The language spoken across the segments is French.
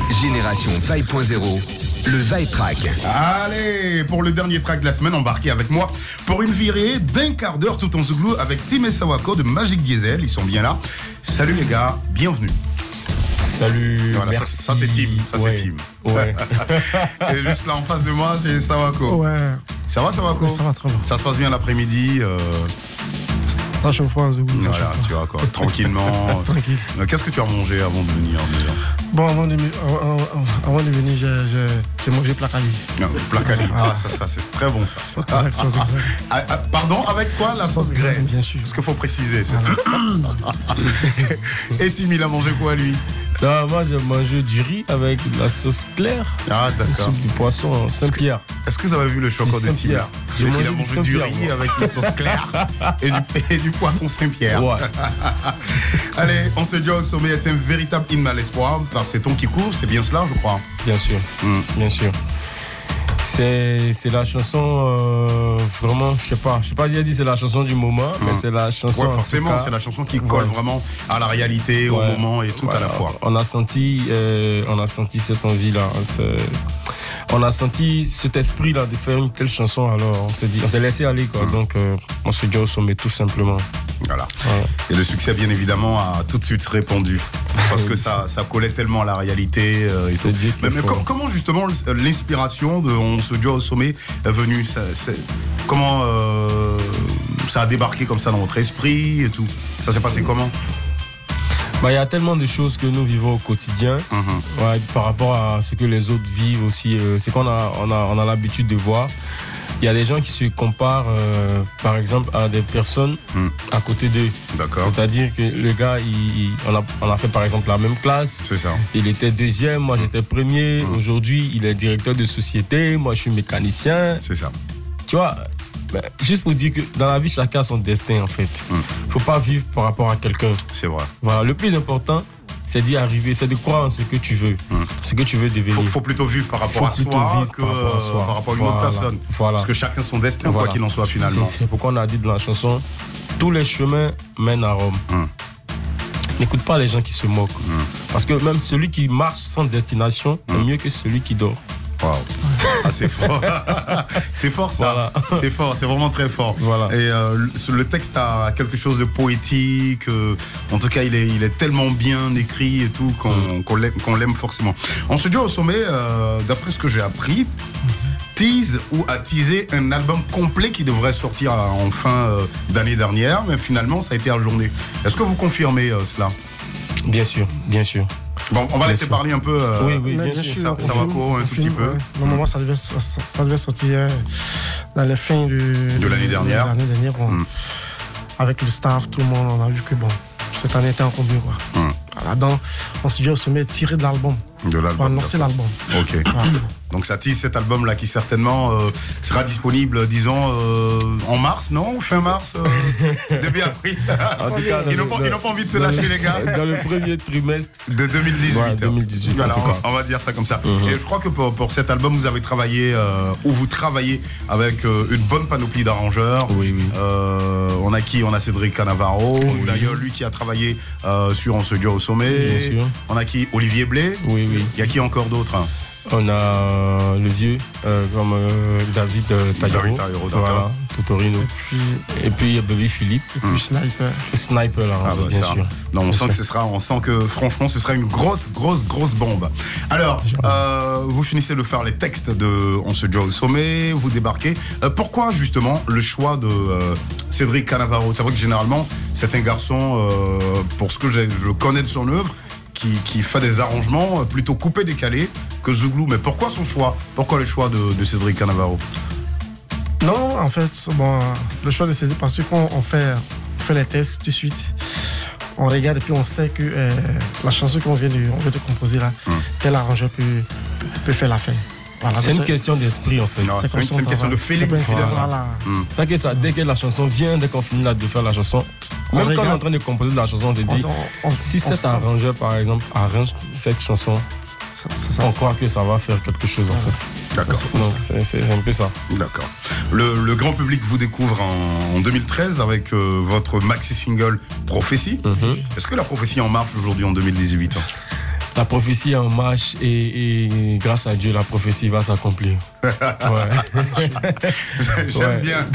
Génération Vibe.0, le Vibe Track. Allez, pour le dernier track de la semaine, embarquez avec moi pour une virée d'un quart d'heure tout en zouglou avec Tim et Sawako de Magic Diesel. Ils sont bien là. Salut les gars, bienvenue. Salut, voilà, merci. Ça c'est Tim, ouais. c'est Tim. Ouais. Et juste là en face de moi, j'ai Sawako. Ouais. Ça va Sawako? Oui, ça va très bien. Ça se passe bien l'après-midi Ça chauffe pas un zougou. Voilà, tu vois quoi, tranquillement. Tranquille. Qu'est-ce que tu as mangé avant de venir déjà? Bon, avant de venir, j'ai mangé placali. Placali, ça c'est très bon ça. Avec sauce graine. Pardon, avec quoi? La sauce graine, bien sûr. Parce qu'il faut préciser. Et Tim, il a mangé quoi lui? Non, moi j'ai mangé du riz avec de la sauce claire. Ah d'accord. Une soupe de poisson Saint-Pierre. Est-ce que vous avez vu le chocolat de Tim? Il a mangé du riz avec la sauce claire et du poisson Saint-Pierre. Ouais. Allez, on se dit au sommet est un véritable hymne à l'espoir. C'est ton qui court, c'est bien cela, je crois. Bien sûr, bien sûr. C'est la chanson, vraiment, je sais pas si elle dit c'est la chanson du moment, mais c'est la chanson. Ouais, forcément, c'est la chanson qui colle vraiment à la réalité, au moment et tout à la fois. On a senti cette envie-là. On a senti cet esprit-là de faire une telle chanson, alors on s'est laissé aller, quoi. Donc, on se dit au sommet, tout simplement. Voilà. Et le succès, bien évidemment, a tout de suite répondu. Parce que ça collait tellement à la réalité. Mais comment, justement, l'inspiration de On se dit au sommet est venue? Comment ça a débarqué comme ça dans votre esprit et tout? Ça s'est passé comment? Il y a tellement de choses que nous vivons au quotidien par rapport à ce que les autres vivent aussi. C'est qu'on a l'habitude de voir. Il y a des gens qui se comparent, par exemple, à des personnes à côté d'eux. D'accord. C'est-à-dire que le gars, on a fait par exemple la même classe. C'est ça. Il était deuxième, moi j'étais premier. Aujourd'hui, il est directeur de société, moi je suis mécanicien. C'est ça. Tu vois, juste pour dire que dans la vie, chacun a son destin en fait. Faut pas vivre par rapport à quelqu'un. C'est vrai. Voilà, le plus important, c'est d'y arriver, c'est de croire en ce que tu veux, ce que tu veux devenir. Faut plutôt vivre par rapport à soi que par rapport à une autre personne. Voilà. Parce que chacun son destin, quoi qu'il en soit finalement. C'est pourquoi on a dit dans la chanson, tous les chemins mènent à Rome. N'écoute pas les gens qui se moquent. Parce que même celui qui marche sans destination est mieux que celui qui dort. Wow. Ah, c'est fort. C'est fort ça. Voilà. C'est fort, c'est vraiment très fort. Voilà. Et le texte a quelque chose de poétique. En tout cas, il est tellement bien écrit et tout qu'on l'aime forcément. On se dit au sommet, d'après ce que j'ai appris, tease ou a teasé un album complet qui devrait sortir en fin d'année dernière, mais finalement ça a été ajourné. Est-ce que vous confirmez cela? Bien sûr, bien sûr. Bon, on va laisser parler un peu. Oui, bien sûr. Ça va quoi, un tout petit peu. Normalement, ça devait sortir dans les fins de l'année dernière. Avec le staff, tout le monde, on a vu que cette année était encore mieux, quoi. Voilà, donc, on se dit au sommet, tirer de l'album. Pour annoncer l'album. Ok. Voilà. Donc ça tease cet album-là qui certainement sera disponible, disons, en mars, non? Fin mars, début avril. En tout cas, ils n'ont pas envie de se lâcher, les gars. Dans le premier trimestre de 2018. Ouais, 2018 voilà, en tout cas. On va dire ça comme ça. Et je crois que pour cet album, vous avez travaillé, ou vous travaillez avec une bonne panoplie d'arrangeurs. Oui. On a Cédric Canavaro, d'ailleurs lui qui a travaillé sur On se dit au sommet. Bien sûr. On a qui? Olivier Blé. Oui. Il y a qui encore d'autres? On a le vieux, comme David Taillero. Voilà, Tutorino. Et puis il y a Baby Philippe. Et puis Sniper. Sniper, là, bien sûr. Non, on sent que franchement, ce sera une grosse bombe. Alors, vous finissez de faire les textes de On se dit au sommet, vous débarquez. Pourquoi justement le choix de Cédric Canavaro? C'est vrai que généralement, c'est un garçon, pour ce que je connais de son œuvre, qui fait des arrangements plutôt coupés-décalés que zouglou. Mais pourquoi son choix? Pourquoi le choix de Cédric Canavaro? Non, en fait, le choix de Cédric, parce qu'on fait les tests tout de suite. On regarde et puis on sait que la chanson qu'on vient de composer là, tel arrangeur peut faire l'affaire. Voilà, c'est une question d'esprit en fait. C'est une question de feeling. Voilà. Tant que ça, dès que la chanson vient, dès qu'on finit là de faire la chanson, même quand on est en train de composer de la chanson, on te dit si cet arrangeur par exemple arrange cette chanson, on croit que ça va faire quelque chose en fait. D'accord. Donc c'est un peu ça. D'accord. Le grand public vous découvre en 2013 avec votre maxi single Prophétie. Est-ce que la prophétie en marche aujourd'hui en 2018? La prophétie est en marche et grâce à Dieu, la prophétie va s'accomplir. J'aime bien.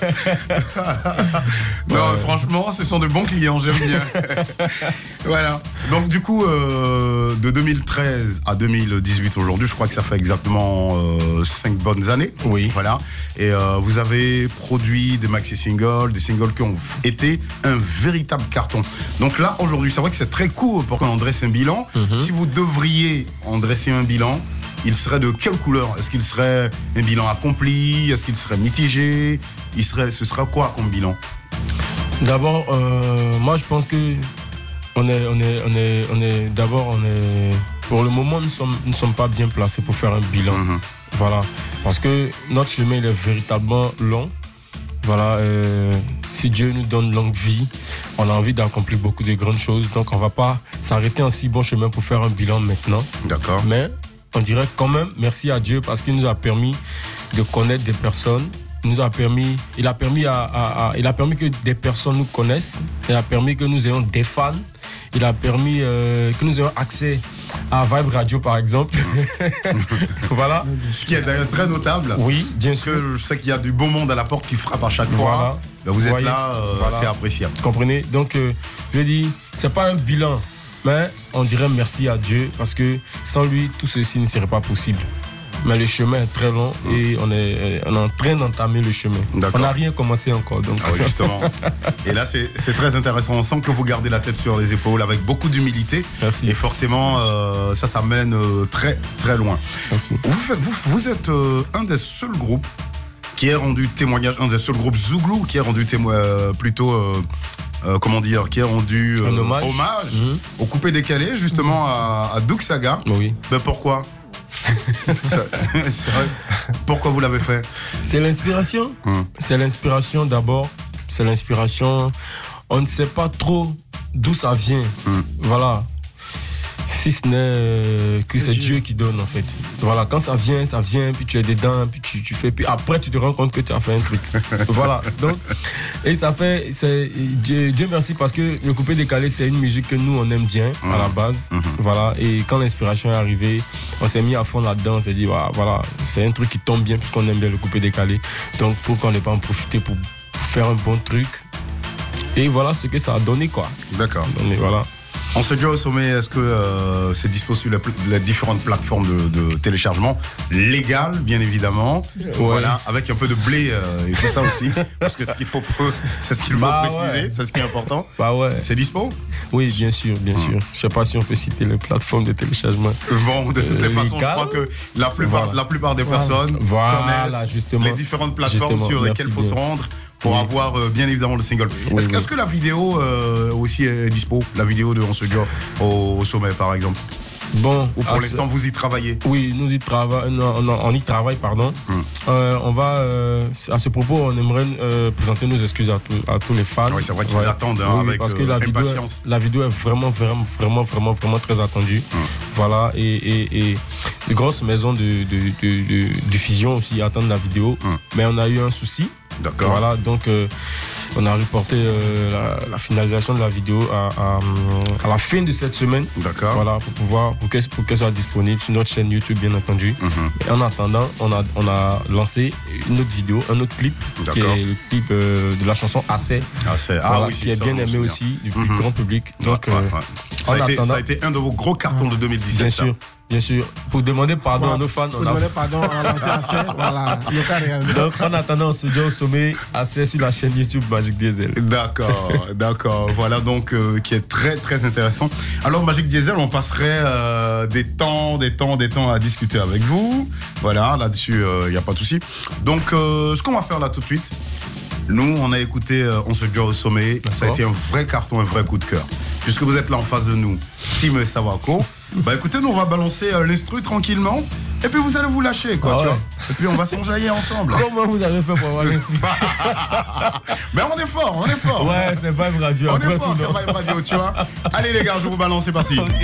Non, franchement, ce sont de bons clients, j'aime bien. Voilà. Donc du coup, de 2013 à 2018 aujourd'hui, je crois que ça fait exactement 5 bonnes années. Oui. Voilà. Et vous avez produit des maxi-singles, des singles qui ont été un véritable carton. Donc là, aujourd'hui, c'est vrai que c'est très court pour qu'on dresse un bilan. Si vous devriez en dresser un bilan, il serait de quelle couleur? Est-ce qu'il serait un bilan accompli? Est-ce qu'il serait mitigé? Ce serait quoi comme bilan? D'abord, moi je pense que pour le moment, nous ne sommes pas bien placés pour faire un bilan. Voilà. Parce que notre chemin il est véritablement long. Voilà. Si Dieu nous donne longue vie, on a envie d'accomplir beaucoup de grandes choses. Donc on ne va pas s'arrêter en si bon chemin pour faire un bilan maintenant. D'accord. Mais on dirait quand même merci à Dieu parce qu'il nous a permis de connaître des personnes. Il a permis que des personnes nous connaissent. Il a permis que nous ayons des fans. Il a permis que nous ayons accès à Vibe Radio, par exemple. Voilà. Ce qui est d'ailleurs très notable. Oui, bien sûr. Parce que je sais qu'il y a du beau monde à la porte qui frappe à chaque fois. Voilà. Ben, vous êtes là, c'est appréciable. Vous comprenez? Donc, je dis, c'est pas un bilan, mais on dirait merci à Dieu parce que sans lui, tout ceci ne serait pas possible. Mais le chemin est très long et on est en train d'entamer le chemin. On n'a rien commencé encore. Donc. Ah oui, justement. Et là, c'est très intéressant. On sent que vous gardez la tête sur les épaules avec beaucoup d'humilité. Merci. Et forcément, ça mène très, très loin. Merci. Vous êtes un des seuls groupes qui ait rendu témoignage, un des seuls groupes Zouglou qui ait rendu qui a rendu hommage au coupé décalé, justement, à Doug Saga. Oui. Ben pourquoi? C'est vrai. Pourquoi vous l'avez fait? C'est l'inspiration. C'est l'inspiration d'abord. C'est l'inspiration. On ne sait pas trop d'où ça vient. Voilà. Si ce n'est que c'est Dieu qui donne en fait. Voilà, quand ça vient, puis tu es dedans, puis tu fais, puis après tu te rends compte que tu as fait un truc. Voilà, donc, et ça fait, Dieu merci parce que le coupé décalé, c'est une musique que nous on aime bien à la base. Voilà, et quand l'inspiration est arrivée, on s'est mis à fond là-dedans, on s'est dit, voilà, c'est un truc qui tombe bien puisqu'on aime bien le coupé décalé. Donc pourquoi ne pas en profiter pour faire un bon truc? Et voilà ce que ça a donné, quoi. D'accord. Voilà. On se dit au sommet, est-ce que c'est dispo sur les différentes plateformes de téléchargement légales, bien évidemment. Voilà, avec un peu de blé et tout ça aussi, parce que c'est ce qu'il faut préciser, c'est ce qui est important. C'est dispo? Oui, bien sûr, bien sûr. Je sais pas si on peut citer les plateformes de téléchargement. Bon, de toutes les façons, je crois que la plupart des personnes connaissent justement les différentes plateformes sur lesquelles il faut se rendre pour avoir bien évidemment le single. Est-ce que la vidéo aussi est dispo? La vidéo de On se dit au sommet par exemple? Bon, ou pour l'instant vous y travaillez? Oui, nous y travaillons. On y travaille, pardon. On va à ce propos, on aimerait présenter nos excuses à tous les fans. Oui, c'est vrai qu'ils attendent avec parce que impatience. La vidéo est vraiment très attendue. Voilà, et de grosses maisons de diffusion aussi attendent la vidéo, mais on a eu un souci. D'accord. Voilà, donc on a reporté la finalisation de la vidéo à la fin de cette semaine. D'accord. Voilà, pour qu'elle soit disponible sur notre chaîne YouTube, bien entendu. Et en attendant, on a lancé une autre vidéo, un autre clip, qui est le clip de la chanson Assez. Voilà, qui est bien aimé aussi du grand public. Donc, ça a été un de vos gros cartons de 2017. Bien sûr. Pour demander pardon à nos fans. Pour demander pardon, on a lancé Assez. Voilà. Donc, en attendant, on se dit au sommet Assez sur la chaîne YouTube Magic Diesel. D'accord. Voilà donc qui est très très intéressant. Alors Magic Diesel, on passerait des temps à discuter avec vous. Voilà, là-dessus, il n'y a pas de souci. Donc, ce qu'on va faire là tout de suite, nous, on a écouté On se dit au sommet. Ça a été un vrai carton, un vrai coup de cœur. Puisque vous êtes là en face de nous, Tim Sawako. Bah écoutez, nous on va balancer l'instru tranquillement. Et puis vous allez vous lâcher, quoi, tu vois. Et puis on va s'enjailler ensemble. Comment vous avez fait pour avoir l'instru? Mais on est fort. Ouais, c'est Vibe Radio. On est fort, c'est Vibe Radio, tu vois. Allez les gars, je vous balance, c'est parti. Ok.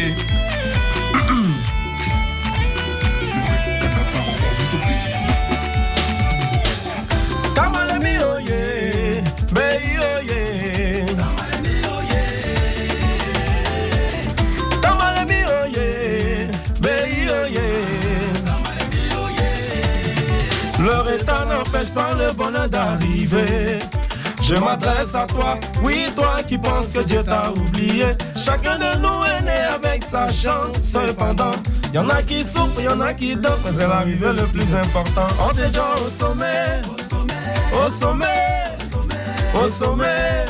Leur état n'empêche pas le bonheur d'arriver. Je m'adresse à toi, oui toi qui penses que Dieu t'a oublié. Chacun de nous est né avec sa chance. Cependant, y en a qui souffrent, y en a qui dorment, mais c'est l'arrivée le plus important. On est déjà au sommet, au sommet, au sommet.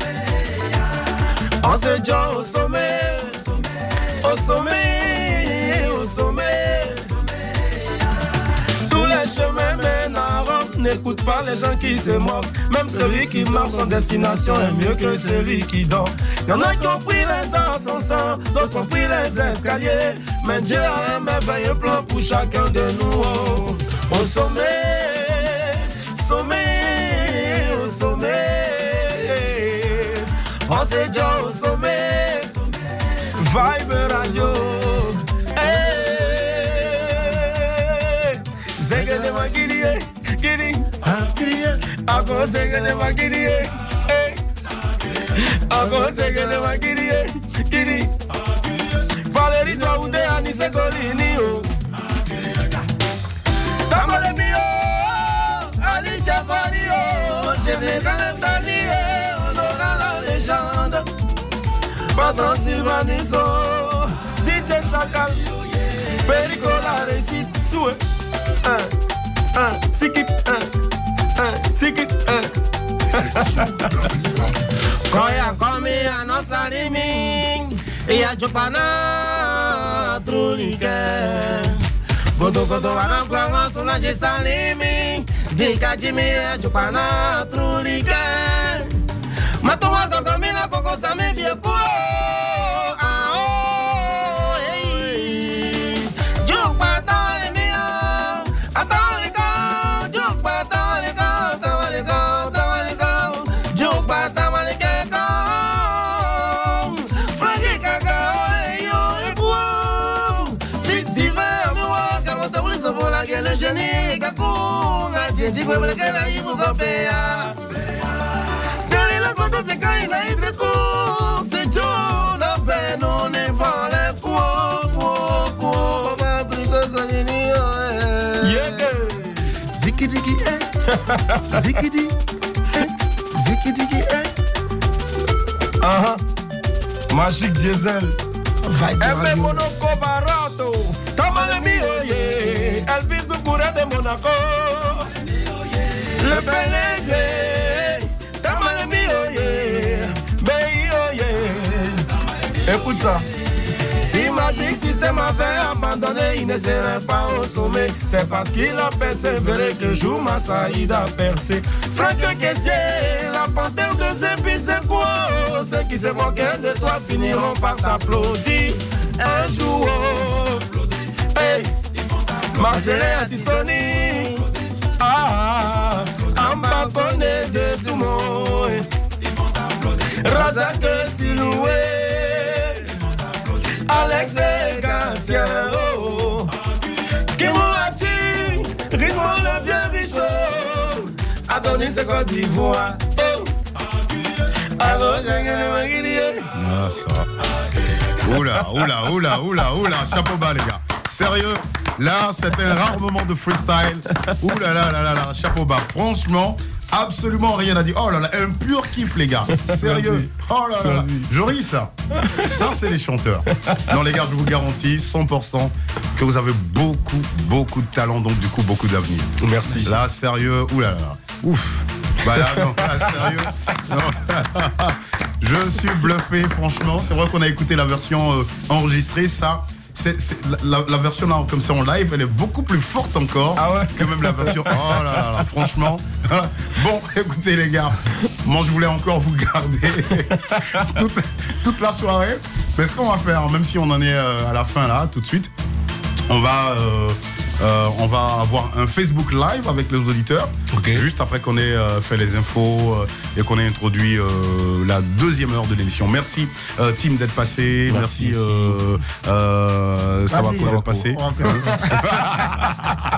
On est déjà au sommet, au sommet, au sommet. Tous les chemins mènent à Rome. N'écoute pas les gens qui se moquent. Même celui qui marche en destination est mieux que celui qui dort. Y'en a qui ont pris les ascenseurs, d'autres ont pris les escaliers. Mais Dieu a un merveilleux plan pour chacun de nous. Au sommet, sommet, au sommet. On s'est déjà au sommet. Vibe Radio. Zegele magirie, giri, ako zegele magirie, ako zegele magirie, giri. Valérie Taoudé Anise Colini o. Tamale mio, Ali Jafari o. Chevalier Talentani honorant la légende. Patron Sylvaniso, DJ Chacal, Perico la réussite, souhait. Sikip, sikip, Koya komi anosalimi, ya jupana trulike. Godo anakwango suna jisalimi, dika jimi ya jupana trulike. Matowa kokomila koko sami bieko. Le génie Kakunga Titi Kwebele Kena Ibu Kopea Deli la Koto Seka Ina Idreku C'est John Ape Non n'est pas les fous Papa Priko Kolini Ziki Diki Ziki Diki Ziki Diki Magique Diesel Vibe Monaco Barato Tamale mio ye Elvis Goukoura de Monaco Le Pélégré Tamale mio ye Beyo ye Écoute ça. Si Magic System avait abandonné, il ne serait pas au sommet. C'est parce qu'il a persévéré que Jouma Saïd a percé. Franck Kessier, la panthère de Zépi, c'est quoi? Ceux qui se moquaient de toi finiront par t'applaudir. Un jour, hey, Marcel Atissoni, ah, Amba connaît de tout le monde. Razak Siloué, Alex Gassien, oh, Kimou Ati, Rismon le vieux Richot, Adonis Côte d'Ivoire, oh, Ah, ça va. Oula, chapeau bas, les gars. Sérieux, là, c'était un rare moment de freestyle. Oula, là, chapeau bas. Franchement, absolument rien à dire. Oh là là, un pur kiff, les gars. Sérieux. Oh là là. J'aurais ça. Ça, c'est les chanteurs. Non, les gars, je vous garantis 100% que vous avez beaucoup de talent, donc du coup, beaucoup d'avenir. Merci. Là, sérieux, oula là. Ouf. Bah là, non, là, sérieux. Non. Je suis bluffé, franchement. C'est vrai qu'on a écouté la version enregistrée. Ça, la version là, comme ça en live, elle est beaucoup plus forte encore que même la version. Oh là là, franchement. Bon, écoutez les gars, moi je voulais encore vous garder toute la soirée. Mais ce qu'on va faire, même si on en est à la fin là, tout de suite, on va avoir un Facebook Live avec les auditeurs, juste après qu'on ait fait les infos et qu'on ait introduit la deuxième heure de l'émission. Merci Tim d'être passé, merci ça va d'être passé.